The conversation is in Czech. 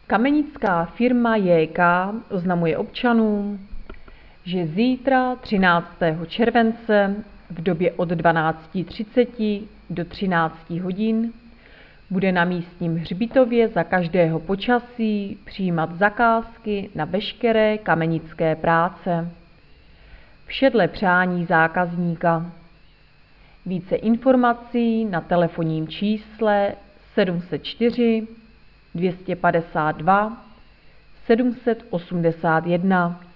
Kamenická firma JK oznamuje občanům, že zítra 13. července v době od 12:30 do 13 hodin bude na místním hřbitově za každého počasí přijímat zakázky na veškeré kamenické práce. Vše dle přání zákazníka. Více informací na telefonním čísle 704 252 781.